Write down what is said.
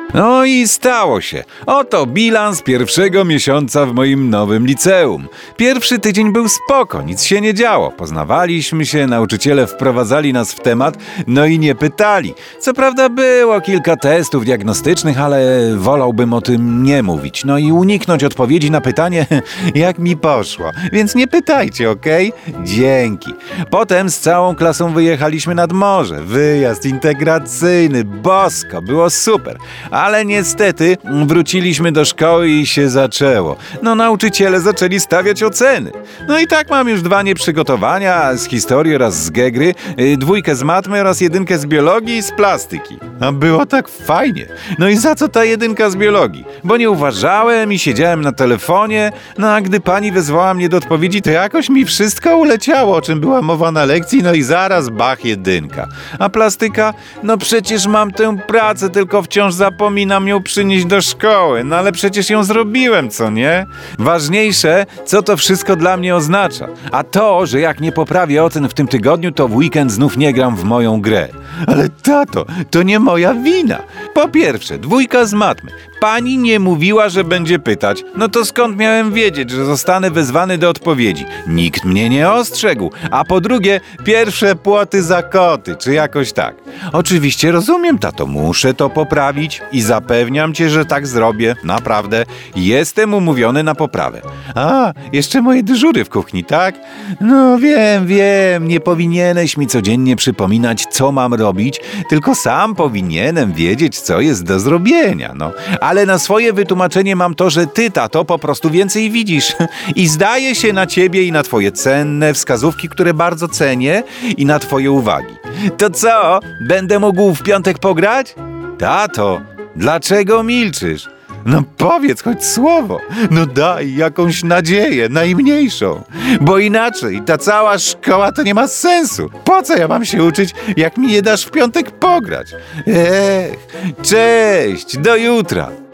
No i stało się. Oto bilans pierwszego miesiąca w moim nowym liceum. Pierwszy tydzień był spoko, nic się nie działo. Poznawaliśmy się, nauczyciele wprowadzali nas w temat, no i nie pytali. Co prawda było kilka testów diagnostycznych, ale wolałbym o tym nie mówić. No i uniknąć odpowiedzi na pytanie, jak mi poszło. Więc nie pytajcie, okej? Dzięki. Potem z całą klasą wyjechaliśmy nad morze. Wyjazd integracyjny, bosko, było super. Ale niestety wróciliśmy do szkoły i się zaczęło. No nauczyciele zaczęli stawiać oceny. No i tak mam już 2 nieprzygotowania z historii oraz z gegry, 2 z matmy oraz 1 z biologii i z plastyki. A było tak fajnie. No i za co ta 1 z biologii? Bo nie uważałem i siedziałem na telefonie, no a gdy pani wezwała mnie do odpowiedzi, to jakoś mi wszystko uleciało, o czym była mowa na lekcji, no i zaraz bach 1. A plastyka? No przecież mam tę pracę, tylko wciąż zapominam ją przynieść do szkoły, no ale przecież ją zrobiłem, co nie? Ważniejsze, co to wszystko dla mnie oznacza. A to, że jak nie poprawię ocen w tym tygodniu, to w weekend znów nie gram w moją grę. Ale tato, to nie moja wina. Po pierwsze, 2 z matmy. Pani nie mówiła, że będzie pytać. No to skąd miałem wiedzieć, że zostanę wezwany do odpowiedzi? Nikt mnie nie ostrzegł. A po drugie, pierwsze płoty za koty, czy jakoś tak. Oczywiście rozumiem, tato, muszę to poprawić i zapewniam cię, że tak zrobię. Naprawdę, jestem umówiony na poprawę. A, jeszcze moje dyżury w kuchni, tak? No wiem, nie powinieneś mi codziennie przypominać, co mam robić, tylko sam powinienem wiedzieć, co jest do zrobienia, no. Ale na swoje wytłumaczenie mam to, że ty, tato, po prostu więcej widzisz i zdaje się na ciebie i na twoje cenne wskazówki, które bardzo cenię, i na twoje uwagi. To co, będę mógł w piątek pograć? Tato, dlaczego milczysz? No powiedz choć słowo, no daj jakąś nadzieję, najmniejszą, bo inaczej ta cała szkoła to nie ma sensu. Po co ja mam się uczyć, jak mi nie dasz w piątek pograć? Cześć, do jutra.